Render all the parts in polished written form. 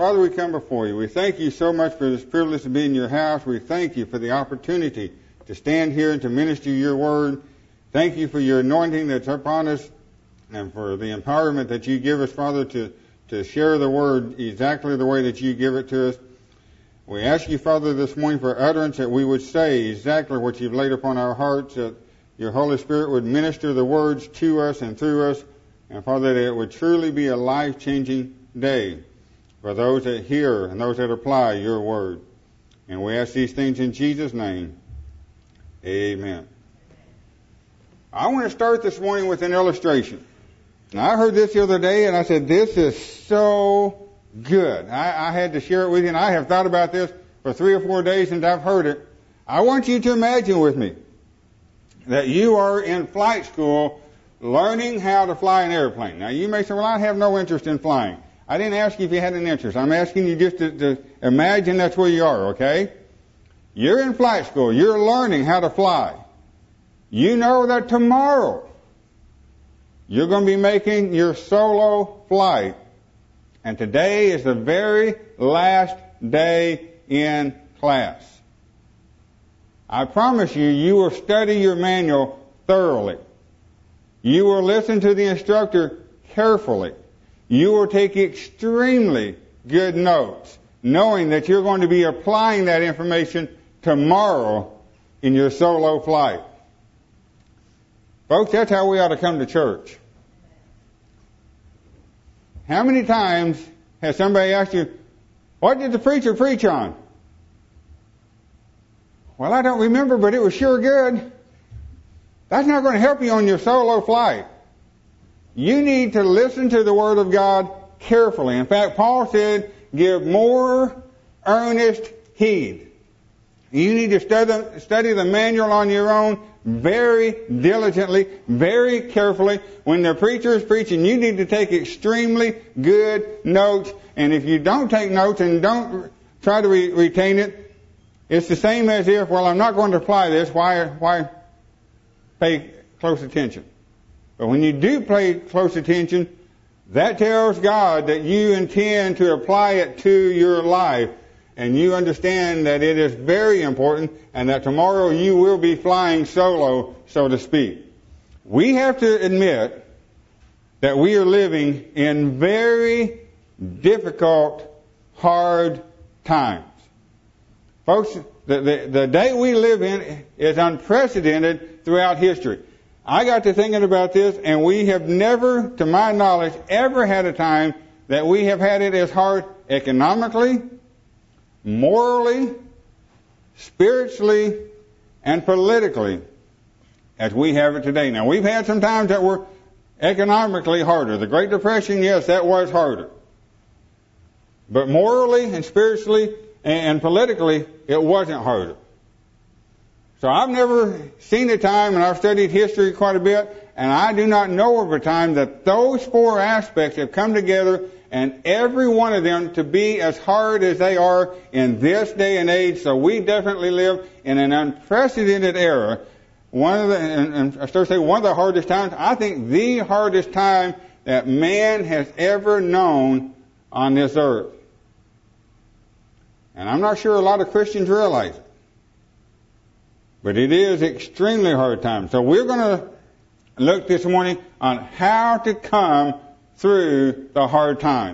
Father, we come before you. We thank you so much for this privilege to be in your house. We thank you for the opportunity to stand here and to minister your word. Thank you for your anointing that's upon us and for the empowerment that you give us, Father, to share the word exactly the way that you give it to us. We ask you, Father, this morning for utterance that we would say exactly what you've laid upon our hearts, that your Holy Spirit would minister the words to us and through us, and Father, that it would truly be a life-changing day for those that hear and those that apply your word. And we ask these things in Jesus' name. Amen. I want to start this morning with an illustration. Now, I heard this the other day, and I said, this is so good. I had to share it with you, and I have thought about this for 3 or 4 days since I've heard it. I want you to imagine with me that you are in flight school learning how to fly an airplane. Now, you may say, well, I have no interest in flying. I didn't ask you if you had an interest. I'm asking you just to imagine that's where you are, okay? You're in flight school. You're learning how to fly. You know that tomorrow you're going to be making your solo flight. And today is the very last day in class. I promise you, you will study your manual thoroughly. You will listen to the instructor carefully. You will take extremely good notes, knowing that you're going to be applying that information tomorrow in your solo flight. Folks, that's how we ought to come to church. How many times has somebody asked you, what did the preacher preach on? Well, I don't remember, but it was sure good. That's not going to help you on your solo flight. You need to listen to the Word of God carefully. In fact, Paul said, give more earnest heed. You need to study the manual on your own very diligently, very carefully. When the preacher is preaching, you need to take extremely good notes. And if you don't take notes and don't try to retain it, it's the same as if, well, I'm not going to apply this. Why pay close attention? But when you do pay close attention, that tells God that you intend to apply it to your life. And you understand that it is very important and that tomorrow you will be flying solo, so to speak. We have to admit that we are living in very difficult, hard times. Folks, the day we live in is unprecedented throughout history. I got to thinking about this, and we have never, to my knowledge, ever had a time that we have had it as hard economically, morally, spiritually, and politically as we have it today. Now, we've had some times that were economically harder. The Great Depression, yes, that was harder. But morally and spiritually and politically, it wasn't harder. So I've never seen a time, and I've studied history quite a bit, and I do not know of a time that those 4 aspects have come together and every one of them to be as hard as they are in this day and age. So we definitely live in an unprecedented era. One of the hardest times, I think the hardest time that man has ever known on this earth. And I'm not sure a lot of Christians realize it. But it is extremely hard time. So we're going to look this morning on how to come through the hard times.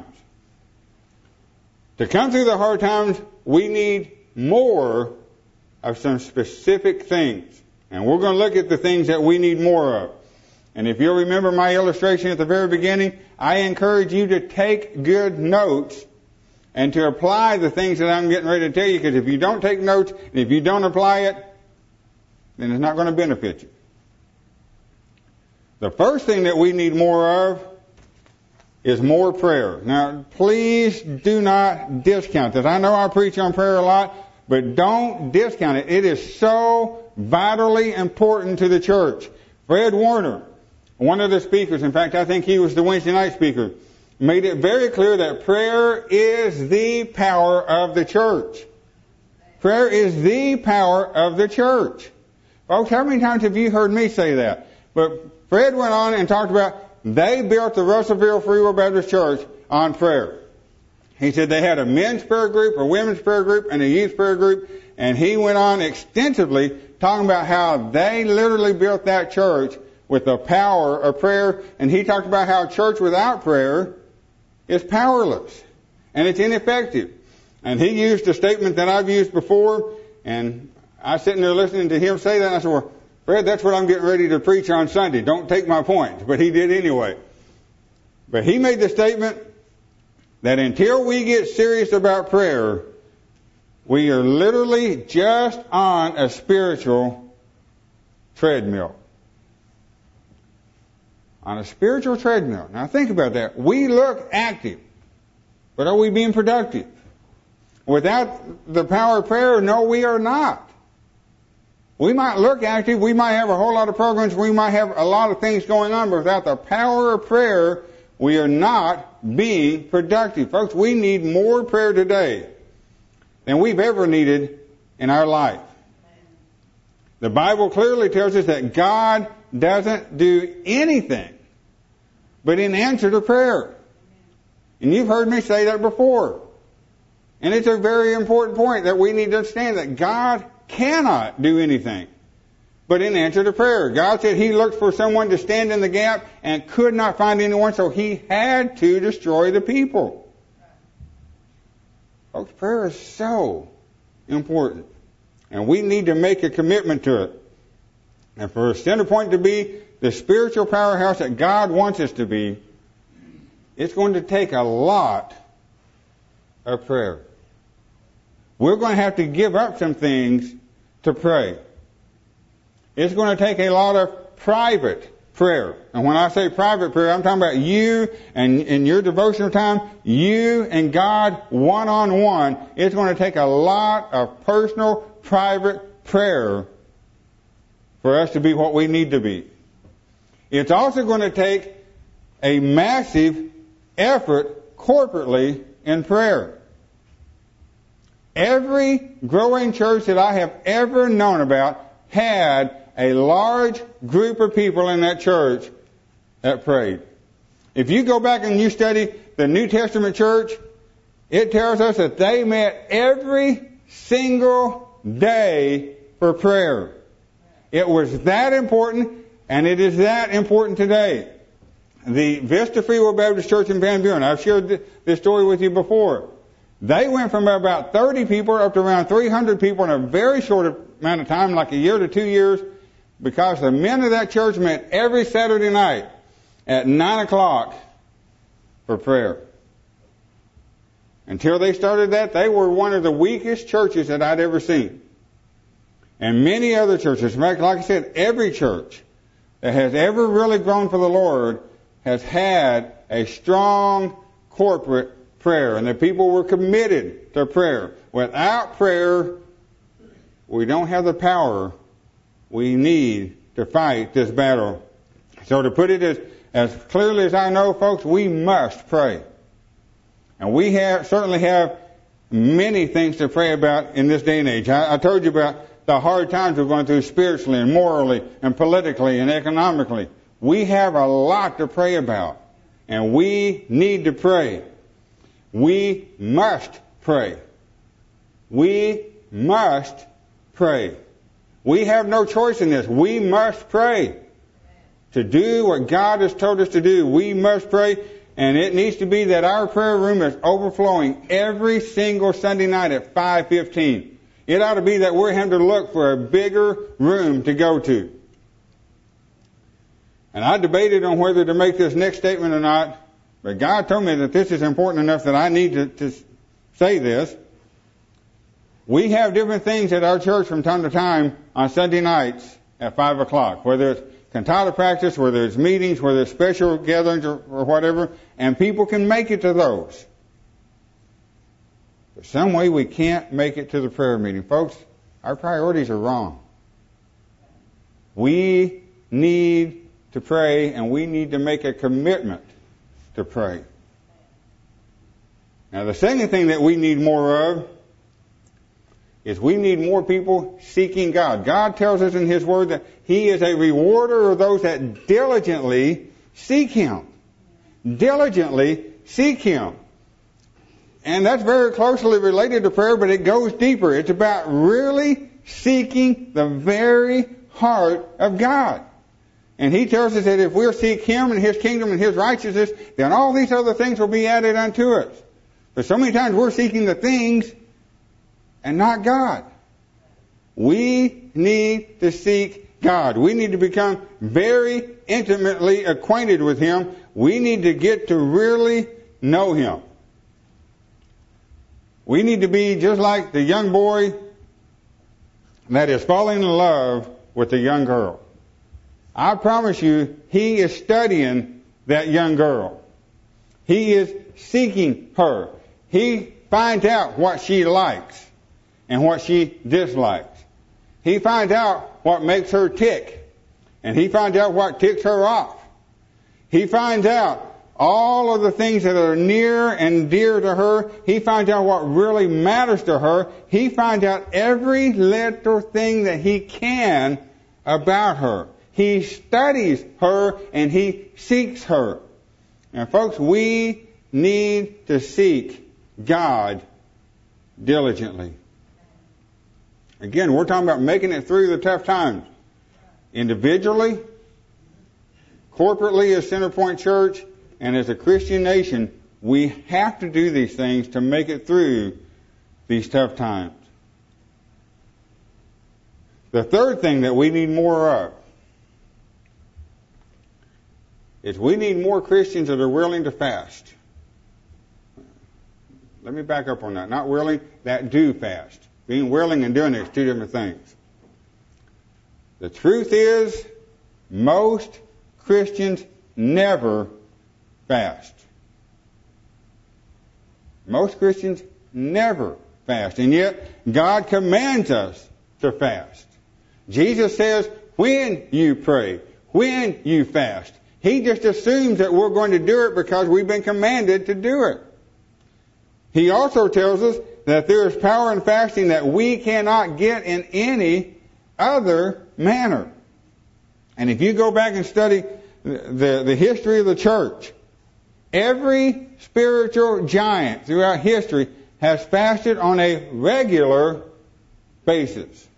To come through the hard times, we need more of some specific things. And we're going to look at the things that we need more of. And if you'll remember my illustration at the very beginning, I encourage you to take good notes and to apply the things that I'm getting ready to tell you, because if you don't take notes and if you don't apply it, then it's not going to benefit you. The first thing that we need more of is more prayer. Now, please do not discount this. I know I preach on prayer a lot, but don't discount it. It is so vitally important to the church. Fred Warner, one of the speakers, in fact, I think he was the Wednesday night speaker, made it very clear that prayer is the power of the church. Prayer is the power of the church. Folks, how many times have you heard me say that? But Fred went on and talked about they built the Russellville Free Will Baptist Church on prayer. He said they had a men's prayer group, a women's prayer group, and a youth prayer group. And he went on extensively talking about how they literally built that church with the power of prayer. And he talked about how church without prayer is powerless and it's ineffective. And he used a statement that I've used before, and I was sitting there listening to him say that, and I said, well, Fred, that's what I'm getting ready to preach on Sunday. Don't take my point. But he did anyway. But he made the statement that until we get serious about prayer, we are literally just on a spiritual treadmill. On a spiritual treadmill. Now think about that. We look active, but are we being productive? Without the power of prayer, no, we are not. We might look active, we might have a whole lot of programs, we might have a lot of things going on, but without the power of prayer, we are not being productive. Folks, we need more prayer today than we've ever needed in our life. The Bible clearly tells us that God doesn't do anything but in answer to prayer. And you've heard me say that before. And it's a very important point that we need to understand that God cannot do anything but in answer to prayer. God said He looked for someone to stand in the gap and could not find anyone, so He had to destroy the people. Folks, prayer is so important. And we need to make a commitment to it. And for Center Point to be the spiritual powerhouse that God wants us to be, it's going to take a lot of prayer. We're going to have to give up some things to pray. It's going to take a lot of private prayer. And when I say private prayer, I'm talking about you and in your devotional time, you and God one-on-one. It's going to take a lot of personal, private prayer for us to be what we need to be. It's also going to take a massive effort corporately in prayer. Every growing church that I have ever known about had a large group of people in that church that prayed. If you go back and you study the New Testament church, it tells us that they met every single day for prayer. It was that important, and it is that important today. The Vista Free Will Baptist Church in Van Buren, I've shared this story with you before. They went from about 30 people up to around 300 people in a very short amount of time, like a year to 2 years, because the men of that church met every Saturday night at 9 o'clock for prayer. Until they started that, they were one of the weakest churches that I'd ever seen. And many other churches, in fact, like I said, every church that has ever really grown for the Lord has had a strong corporate prayer, and the people were committed to prayer. Without prayer, we don't have the power we need to fight this battle. So to put it as clearly as I know, folks, we must pray. And we certainly have many things to pray about in this day and age. I told you about the hard times we're going through spiritually and morally and politically and economically. We have a lot to pray about, and we need to pray. We must pray. We must pray. We have no choice in this. We must pray. To do what God has told us to do, we must pray, and it needs to be that our prayer room is overflowing every single Sunday night at 5:15. It ought to be that we're having to look for a bigger room to go to. And I debated on whether to make this next statement or not, but God told me that this is important enough that I need to say this. We have different things at our church from time to time on Sunday nights at 5 o'clock, whether it's cantata practice, whether it's meetings, whether it's special gatherings or whatever, and people can make it to those. But some way we can't make it to the prayer meeting. Folks, our priorities are wrong. We need to pray, and we need to make a commitment to pray. Now, the second thing that we need more of is we need more people seeking God. God tells us in His Word that He is a rewarder of those that diligently seek Him. Diligently seek Him. And that's very closely related to prayer, but it goes deeper. It's about really seeking the very heart of God. And He tells us that if we'll seek Him and His kingdom and His righteousness, then all these other things will be added unto us. But so many times we're seeking the things and not God. We need to seek God. We need to become very intimately acquainted with Him. We need to get to really know Him. We need to be just like the young boy that is falling in love with the young girl. I promise you, he is studying that young girl. He is seeking her. He finds out what she likes and what she dislikes. He finds out what makes her tick, and he finds out what ticks her off. He finds out all of the things that are near and dear to her. He finds out what really matters to her. He finds out every little thing that he can about her. He studies her and he seeks her. And folks, we need to seek God diligently. Again, we're talking about making it through the tough times. Individually, corporately as Centerpoint Church, and as a Christian nation, we have to do these things to make it through these tough times. The third thing that we need more of is we need more Christians that are willing to fast. Let me back up on that. Not willing, that do fast. Being willing and doing it is two different things. The truth is, most Christians never fast. Most Christians never fast. And yet, God commands us to fast. Jesus says, when you pray, when you fast. He just assumes that we're going to do it because we've been commanded to do it. He also tells us that there is power in fasting that we cannot get in any other manner. And if you go back and study the history of the church, every spiritual giant throughout history has fasted on a regular basis.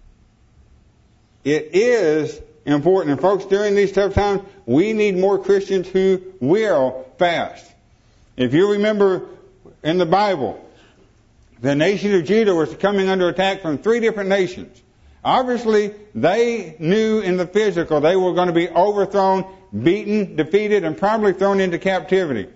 It is important. And folks, during these tough times, we need more Christians who will fast. If you remember in the Bible, the nation of Judah was coming under attack from 3 different nations. Obviously, they knew in the physical they were going to be overthrown, beaten, defeated, and probably thrown into captivity.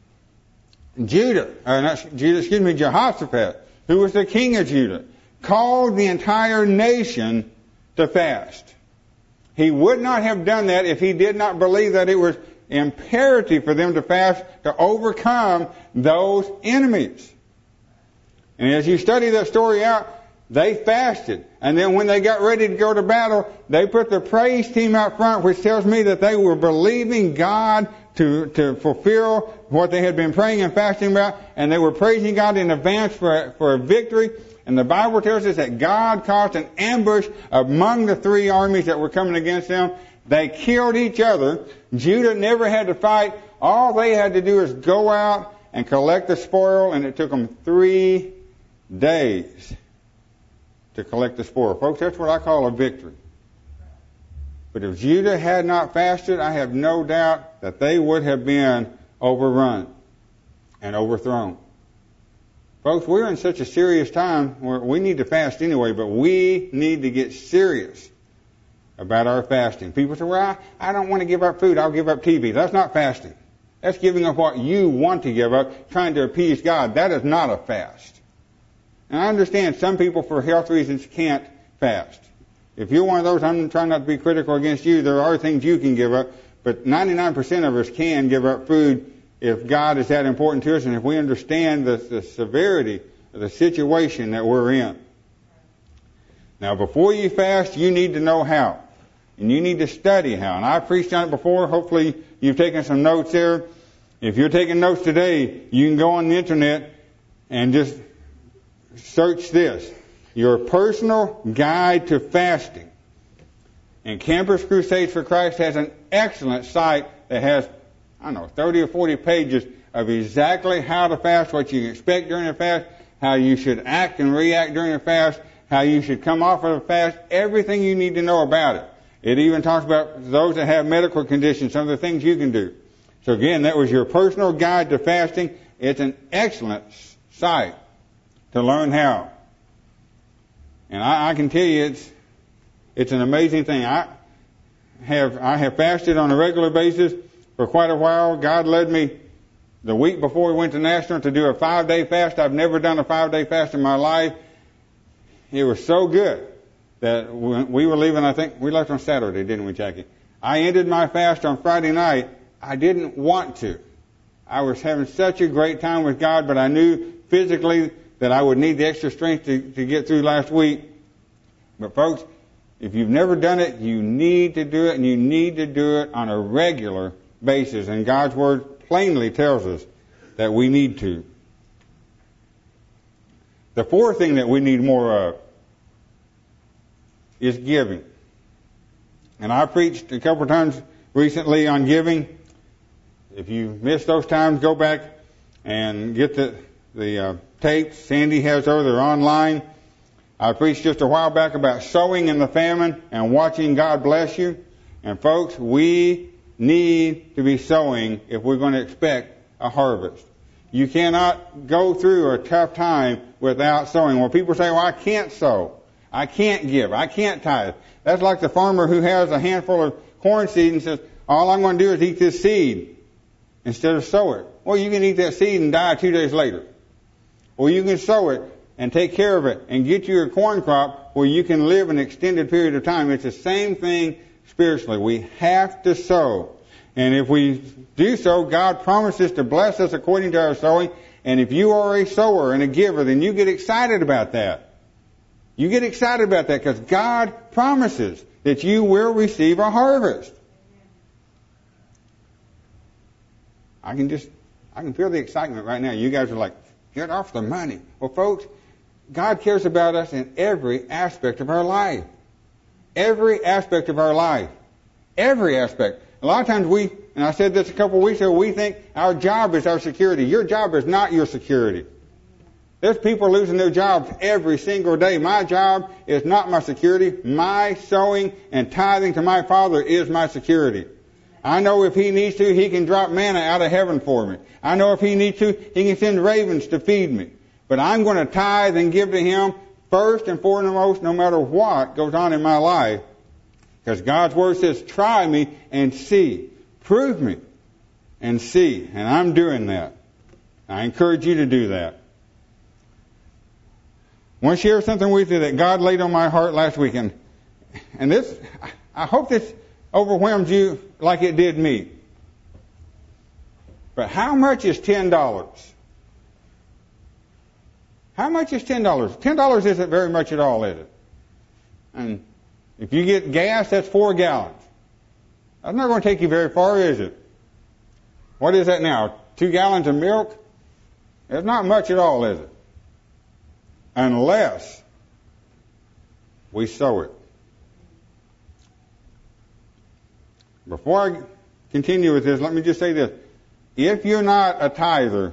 Jehoshaphat, who was the king of Judah, called the entire nation to fast. He would not have done that if he did not believe that it was imperative for them to fast to overcome those enemies. And as you study that story out, they fasted. And then when they got ready to go to battle, they put the praise team out front, which tells me that they were believing God to fulfill what they had been praying and fasting about. And they were praising God in advance for a victory. And the Bible tells us that God caused an ambush among the 3 armies that were coming against them. They killed each other. Judah never had to fight. All they had to do is go out and collect the spoil, and it took them 3 days to collect the spoil. Folks, that's what I call a victory. But if Judah had not fasted, I have no doubt that they would have been overrun and overthrown. Folks, we're in such a serious time where we need to fast anyway, but we need to get serious about our fasting. People say, well, I don't want to give up food. I'll give up TV. That's not fasting. That's giving up what you want to give up, trying to appease God. That is not a fast. And I understand some people for health reasons can't fast. If you're one of those, I'm trying not to be critical against you. There are things you can give up, but 99% of us can give up food if God is that important to us and if we understand the severity of the situation that we're in. Now, before you fast, you need to know how. And you need to study how. And I've preached on it before. Hopefully you've taken some notes there. If you're taking notes today, you can go on the internet and just search this. Your personal guide to fasting. And Campus Crusades for Christ has an excellent site that has, 30 or 40 pages of exactly how to fast, what you can expect during the fast, how you should act and react during the fast, how you should come off of the fast, everything you need to know about it. It even talks about those that have medical conditions, some of the things you can do. So again, that was your personal guide to fasting. It's an excellent site to learn how. And I can tell you it's an amazing thing. I have fasted on a regular basis for quite a while. God led me the week before we went to National to do a 5-day fast. I've never done a 5-day fast in my life. It was so good that when we were leaving, I think we left on Saturday, didn't we, Jackie? I ended my fast on Friday night. I didn't want to. I was having such a great time with God, but I knew physically that I would need the extra strength to get through last week. But folks, if you've never done it, you need to do it, and you need to do it on a regular basis. And God's Word plainly tells us that we need to. The fourth thing that we need more of is giving. And I preached a couple of times recently on giving. If you missed those times, go back and get the tapes. Sandy has those. They're online. I preached just a while back about sowing in the famine and watching God bless you. And folks, we need to be sowing if we're going to expect a harvest. You cannot go through a tough time without sowing. Well, people say, well, I can't sow. I can't give. I can't tithe. That's like the farmer who has a handful of corn seed and says, all I'm going to do is eat this seed instead of sow it. Well, you can eat that seed and die 2 days later. Or you can sow it and take care of it and get you a corn crop where you can live an extended period of time. It's the same thing spiritually. We have to sow. And if we do so, God promises to bless us according to our sowing. And if you are a sower and a giver, then you get excited about that. You get excited about that because God promises that you will receive a harvest. I can feel the excitement right now. You guys are like, get off the money. Well, folks, God cares about us in every aspect of our life. Every aspect of our life. Every aspect. A lot of times and I said this a couple of weeks ago, we think our job is our security. Your job is not your security. There's people losing their jobs every single day. My job is not my security. My sowing and tithing to my Father is my security. I know if He needs to, He can drop manna out of heaven for me. I know if He needs to, He can send ravens to feed me. But I'm going to tithe and give to Him first and foremost, no matter what goes on in my life. Because God's Word says, try me and see. Prove me and see. And I'm doing that. I encourage you to do that. I want to share something with you that God laid on my heart last weekend. And this, I hope this overwhelms you like it did me. But how much is $10? How much is $10? $10 isn't very much at all, is it? And if you get gas, that's 4 gallons. That's not going to take you very far, is it? What is that now? 2 gallons of milk? It's not much at all, is it? Unless we sow it. Before I continue with this, let me just say this. If you're not a tither,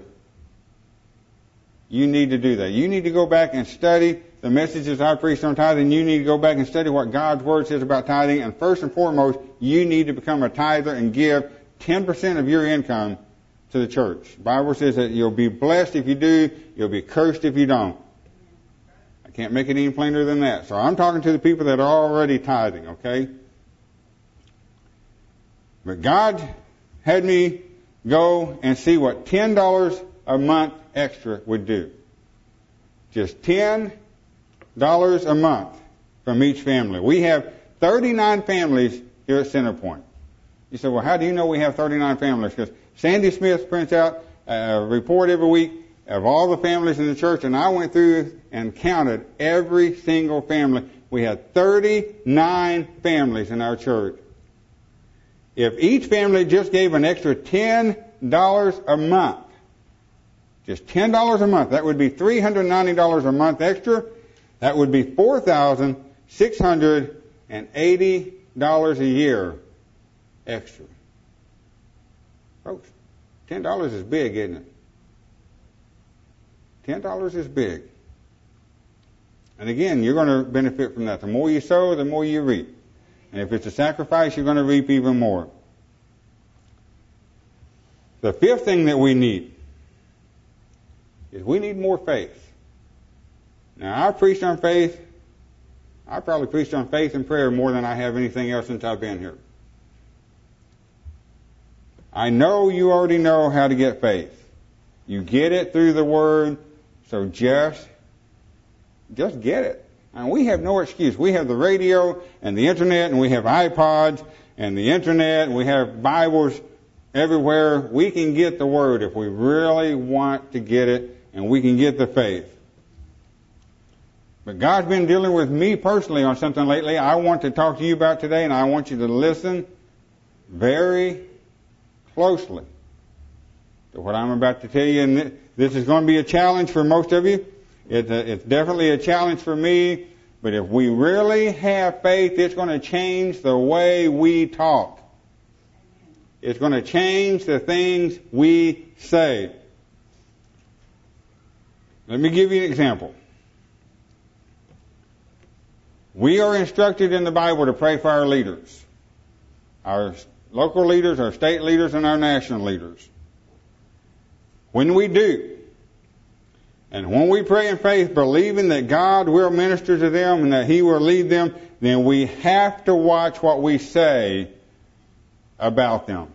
you need to do that. You need to go back and study the messages I preached on tithing. You need to go back and study what God's Word says about tithing. And first and foremost, you need to become a tither and give 10% of your income to the church. The Bible says that you'll be blessed if you do, you'll be cursed if you don't. I can't make it any plainer than that. So I'm talking to the people that are already tithing, okay? But God had me go and see what $10 a month extra would do. Just $10 a month from each family. We have 39 families here at Centerpoint. You say, well, how do you know we have 39 families? Because Sandy Smith prints out a report every week of all the families in the church, and I went through and counted every single family. We had 39 families in our church. If each family just gave an extra $10 a month, just $10 a month, that would be $390 a month extra. That would be $4,680 a year extra. Folks, $10 is big, isn't it? $10 is big. And again, you're going to benefit from that. The more you sow, the more you reap. And if it's a sacrifice, you're going to reap even more. The fifth thing that we need is we need more faith. Now, I've preached on faith. I probably preached on faith and prayer more than I have anything else since I've been here. I know you already know how to get faith. You get it through the Word, so just get it. And we have no excuse. We have the radio and the internet, and we have iPods and the internet, and we have Bibles everywhere. We can get the Word if we really want to get it, and we can get the faith. But God's been dealing with me personally on something lately I want to talk to you about today, and I want you to listen very closely to what I'm about to tell you. And this is going to be a challenge for most of you. It's definitely a challenge for me. But if we really have faith, it's going to change the way we talk. It's going to change the things we say. Let me give you an example. We are instructed in the Bible to pray for our leaders. Our local leaders, our state leaders, and our national leaders. When we do, and when we pray in faith, believing that God will minister to them and that He will lead them, then we have to watch what we say about them.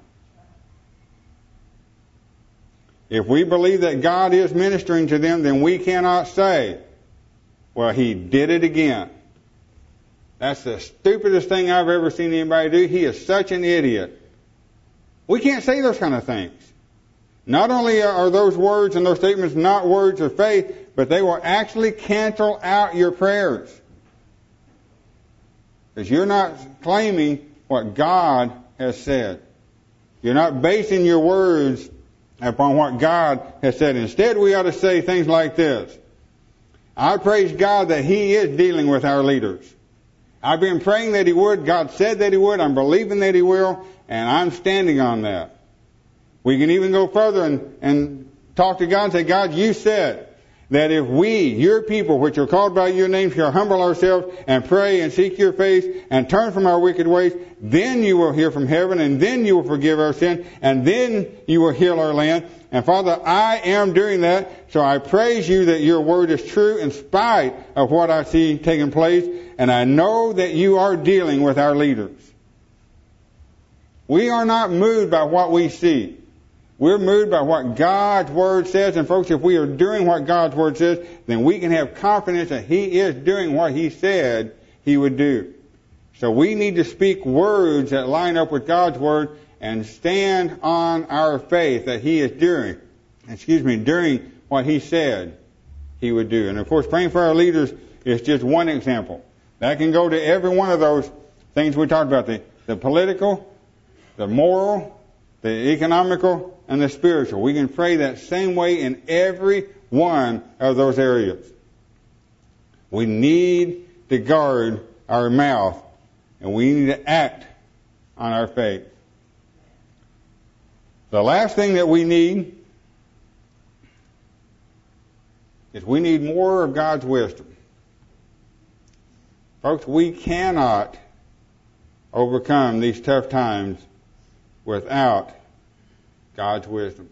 If we believe that God is ministering to them, then we cannot say, well, He did it again. That's the stupidest thing I've ever seen anybody do. He is such an idiot. We can't say those kind of things. Not only are those words and those statements not words of faith, but they will actually cancel out your prayers. Because you're not claiming what God has said. You're not basing your words upon what God has said. Instead, we ought to say things like this. I praise God that He is dealing with our leaders. I've been praying that He would. God said that He would. I'm believing that He will. And I'm standing on that. We can even go further and talk to God and say, God, you said that if we, your people, which are called by your name, shall humble ourselves and pray and seek your face and turn from our wicked ways, then you will hear from heaven, and then you will forgive our sin, and then you will heal our land. And Father, I am doing that, so I praise you that your word is true in spite of what I see taking place, and I know that you are dealing with our leaders. We are not moved by what we see. We're moved by what God's Word says. And folks, if we are doing what God's Word says, then we can have confidence that He is doing what He said He would do. So we need to speak words that line up with God's Word and stand on our faith that He is doing what He said He would do. And of course, praying for our leaders is just one example. That can go to every one of those things we talked about, the political, the moral, the economical, and the spiritual. We can pray that same way in every one of those areas. We need to guard our mouth, and we need to act on our faith. The last thing that we need is we need more of God's wisdom. Folks, we cannot overcome these tough times without God's wisdom.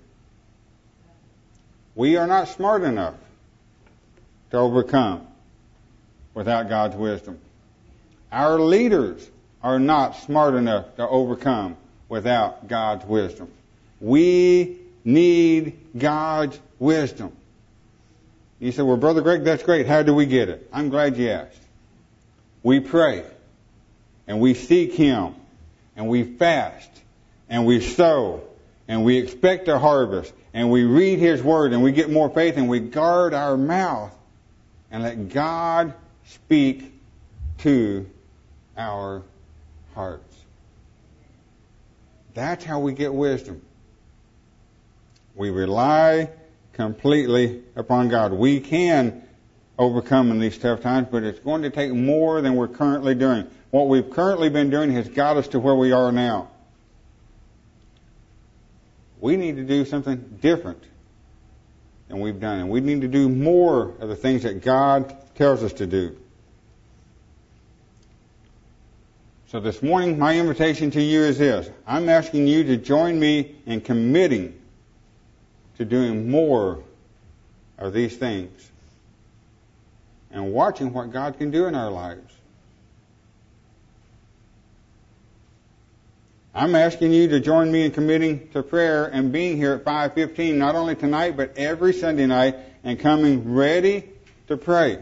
We are not smart enough to overcome without God's wisdom. Our leaders are not smart enough to overcome without God's wisdom. We need God's wisdom. You say, well, Brother Greg, that's great. How do we get it? I'm glad you asked. We pray, and we seek Him, and we fast, and we sow, and we expect a harvest, and we read His Word, and we get more faith, and we guard our mouth, and let God speak to our hearts. That's how we get wisdom. We rely completely upon God. We can overcome in these tough times, but it's going to take more than we're currently doing. What we've currently been doing has got us to where we are now. we need to do something different than we've done. And we need to do more of the things that God tells us to do. So this morning, my invitation to you is this. I'm asking you to join me in committing to doing more of these things and watching what God can do in our lives. I'm asking you to join me in committing to prayer and being here at 5:15, not only tonight, but every Sunday night, and coming ready to pray.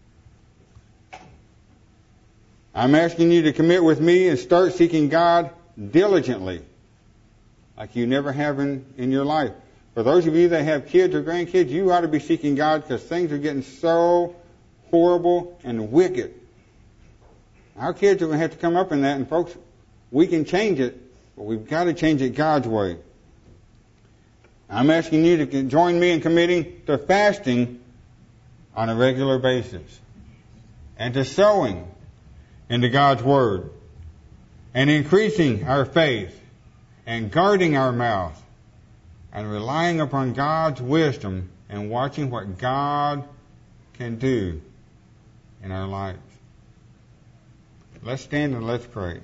I'm asking you to commit with me and start seeking God diligently, like you never have in your life. For those of you that have kids or grandkids, you ought to be seeking God, because things are getting so horrible and wicked. Our kids are going to have to come up in that, and folks, we can change it, but we've got to change it God's way. I'm asking you to join me in committing to fasting on a regular basis, and to sowing into God's Word, and increasing our faith, and guarding our mouth, and relying upon God's wisdom, and watching what God can do in our lives. Let's stand and let's pray.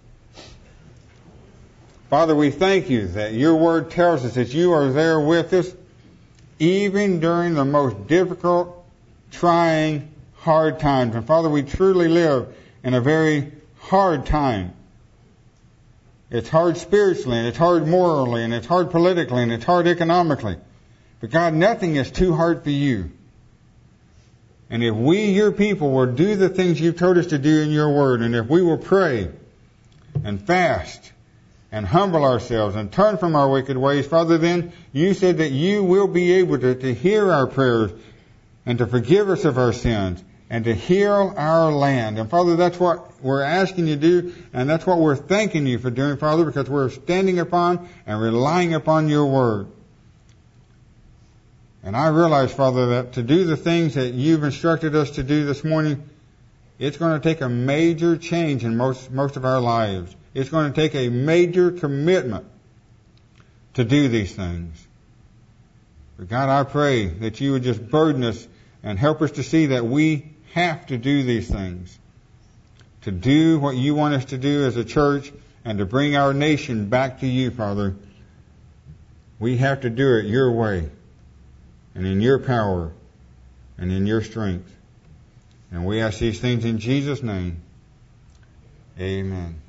Father, we thank you that your Word tells us that you are there with us, even during the most difficult, trying, hard times. And Father, we truly live in a very hard time. It's hard spiritually, and it's hard morally, and it's hard politically, and it's hard economically. But God, nothing is too hard for you. And if we, your people, will do the things you've told us to do in your Word, and if we will pray and fast and humble ourselves and turn from our wicked ways, Father, then you said that you will be able to hear our prayers and to forgive us of our sins and to heal our land. And Father, that's what we're asking you to do, and that's what we're thanking you for doing, Father, because we're standing upon and relying upon your Word. And I realize, Father, that to do the things that you've instructed us to do this morning, it's going to take a major change in most of our lives. It's going to take a major commitment to do these things. But God, I pray that you would just burden us and help us to see that we have to do these things, to do what you want us to do as a church, and to bring our nation back to you, Father. We have to do it your way, and in your power, and in your strength. And we ask these things in Jesus' name. Amen.